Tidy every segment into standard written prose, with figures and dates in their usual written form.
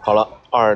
好了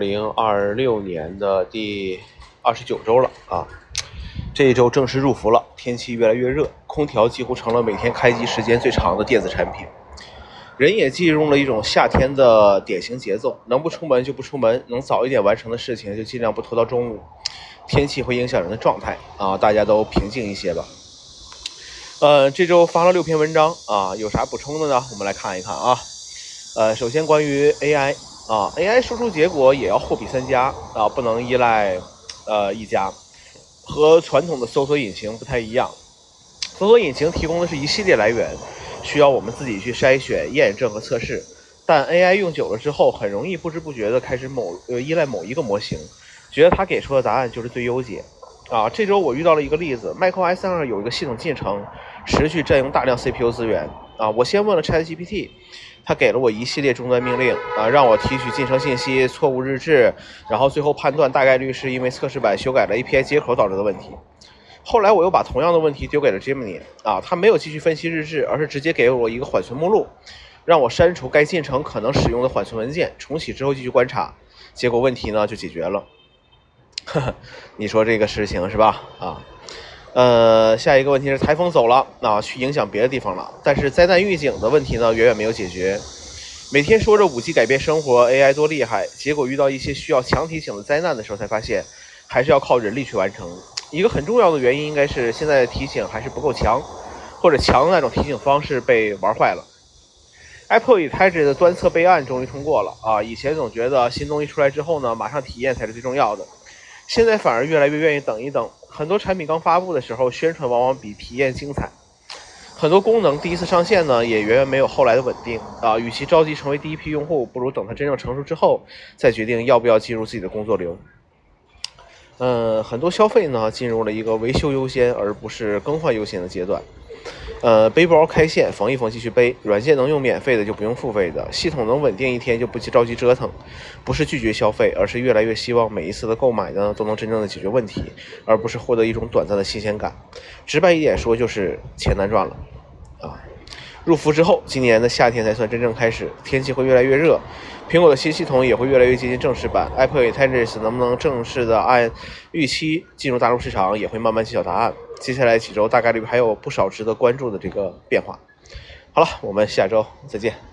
，2026年的第29周了啊，这一周正式入伏了，天气越来越热，空调几乎成了每天开机时间最长的电子产品，人也进入了一种夏天的典型节奏，能不出门就不出门，能早一点完成的事情就尽量不拖到中午。天气会影响人的状态啊，大家都平静一些吧。这周发了6篇文章啊，有啥补充的呢？我们来看一看啊。首先关于 AI 啊 ，AI 输出结果也要货比三家啊，不能依赖一家，和传统的搜索引擎不太一样。搜索引擎提供的是一系列来源，需要我们自己去筛选、验证和测试。但 AI 用久了之后，很容易不知不觉的开始依赖某一个模型，觉得它给出的答案就是最优解。啊，这周我遇到了一个例子 ，macOS 上有一个系统进程持续占用大量 CPU 资源。啊，我先问了 ChatGPT， 它给了我一系列终端命令，啊，让我提取进程信息、错误日志，然后最后判断大概率是因为测试版修改了 API 接口导致的问题。后来我又把同样的问题丢给了 Gemini， 啊，他没有继续分析日志，而是直接给我一个缓存目录，让我删除该进程可能使用的缓存文件，重启之后继续观察，结果问题呢就解决了。你说这个事情是吧？下一个问题是台风走了，去影响别的地方了，但是灾难预警的问题呢远远没有解决。每天说着 5G 改变生活 AI 多厉害，结果遇到一些需要强提醒的灾难的时候才发现还是要靠人力去完成。一个很重要的原因应该是现在的提醒还是不够强，或者强的那种提醒方式被玩坏了。Apple Intelligence 的端侧备案终于通过了啊！以前总觉得新东西出来之后呢，马上体验才是最重要的，现在反而越来越愿意等一等。很多产品刚发布的时候，宣传往往比体验精彩，很多功能第一次上线呢，也远远没有后来的稳定啊。与其着急成为第一批用户，不如等它真正成熟之后，再决定要不要进入自己的工作流。很多消费呢进入了一个维修优先而不是更换优先的阶段。背包开线缝一缝继续背，软件能用免费的就不用付费的，系统能稳定一天就不着急折腾。不是拒绝消费，而是越来越希望每一次的购买呢都能真正的解决问题，而不是获得一种短暂的新鲜感。直白一点说就是钱难赚了啊。入伏之后，今年的夏天才算真正开始，天气会越来越热，苹果的新系统也会越来越接近正式版。Apple Intelligence 能不能正式的按预期进入大陆市场，也会慢慢揭晓答案。接下来几周大概率还有不少值得关注的这个变化。好了，我们下周再见。